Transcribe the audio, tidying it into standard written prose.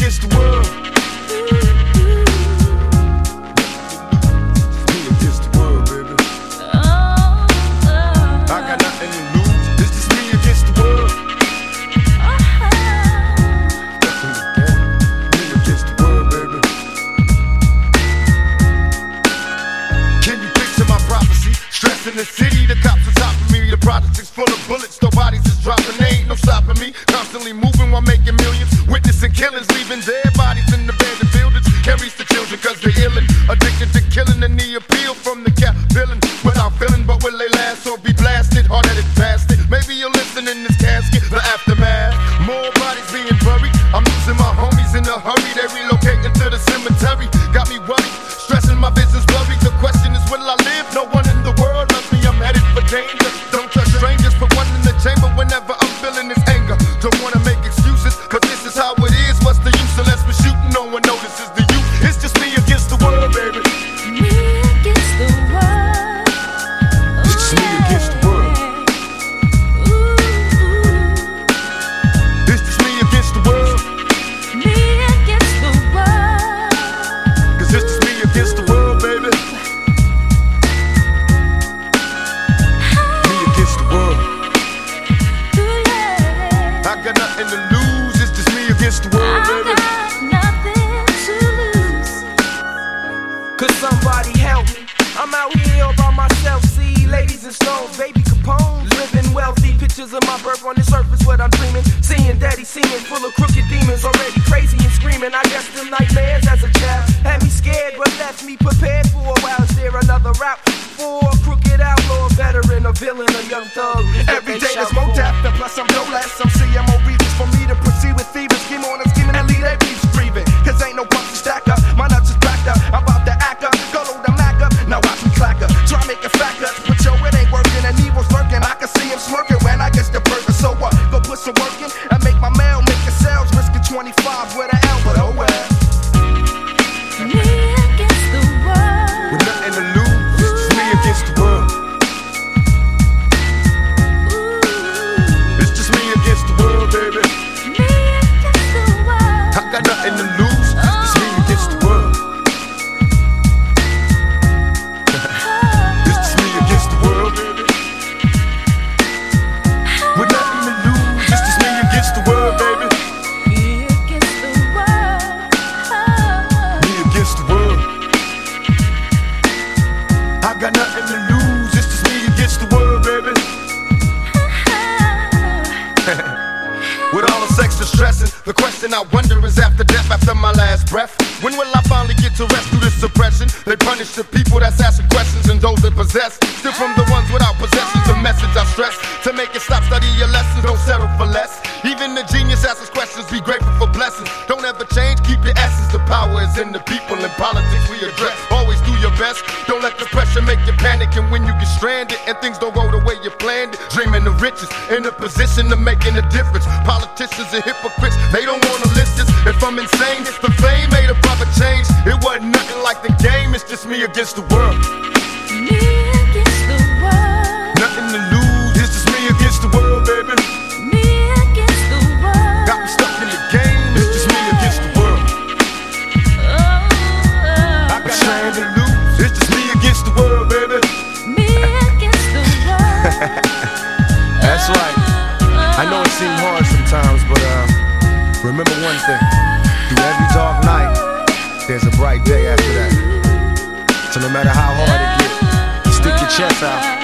against the world. Me against the world, baby. I got nothing to lose. This is me against the world. Me against the world, baby. Can you picture my prophecy? Stress in the city, the cops are topping me. The projects is full of bullets, no bodies is dropping. They ain't no stopping me. Constantly moving while making millions. Witnessing killings, leaving dead bodies in the abandoned buildings. Can't reach the children cause they're illin'. Addicted to killing and the appeal from the cap villain. Without feeling, but will they last or be blasted? Hard-headed bastard. Maybe you'll listen in this casket. The aftermath. More bodies being buried. I'm losing my homies in a hurry. They relocating to the cemetery. Got me worried. Stressing my business blurry. The question is, will I live? No one in the world loves me. I'm headed for danger. Don't trust strangers. Put one in the chamber whenever I'm feeling this anger. Don't wanna make excuses, but this is how it is. What's the use unless we're shooting? No one notices the youth. It's just me against the world, baby. Me against the world. It's just me against the world. It's just me against the world. Me against the world. Cause it's just me against the world, baby. Me against the world. I got nothing to lose. It's just me against the world, baby. Nothing to lose. Could somebody help me? I'm out here all by myself. See ladies and stones, baby Capone, living wealthy. Pictures of my birth on the surface, what I'm dreaming. Seeing daddy singing, full of crooked demons, already crazy and screaming. I guess them nightmares as a child had me scared, but left me prepared for a while. Is there another route for a crooked outlaw, veteran, a villain, a young thug? Every day there's more death, and plus I'm no less. Some CMO reasons for me to proceed with fever. Scheme on and scheming and lead their beefs breathing. Cause ain't no pussy stack up, my nuts is backed up. I'm about to act up, go load the Mac up. Now watch me clack up, try make it fact up. But yo, it ain't working and evil's lurking. I can see him smirking when I get the burger. So what? Go put some work in and make my mail, make the sales. Risking 25 with an L, but oh well. Me against the world. With nothing to lose. It's just me against the world. It's just me against the world, baby. Me against the world. I got nothing to lose. It's me against the world. It's just me against the world, baby. With nothing to lose. It's just me against the world, baby. Me against the world. Me against the world. I got nothing to lose. It's just me against the world, baby. With all the sex and stressing, the question I wonder is after death, after my last breath, when will I finally get to rest through this suppression? They punish the people that's asking questions and those that possess. Still from the ones without possessions, the message I stress. To make it stop, study your lessons, don't settle for less. Even the genius asks questions, be grateful for blessings. Don't ever change, keep your essence. The power is in the people, in politics we address. Always do your best, don't let the pressure make you panic. And when you get stranded and things don't go the way you planned it, dreaming of riches, in a position of making a difference. Politicians and hypocrites, they don't wanna listen. If I'm insane, it's the fame made a proper change. It wasn't nothing like the game, it's just me against the world. Me against the world. Nothing to lose, it's just me against the world, baby. Me against the world. Got me stuck in the game, it's just me against the world. I got nothing to lose, it's just me against the world, baby. Me against the world. That's right. I know it seems hard sometimes, but remember one thing. Through every dark night, there's a bright day after that. So no matter how hard it gets, you stick your chest out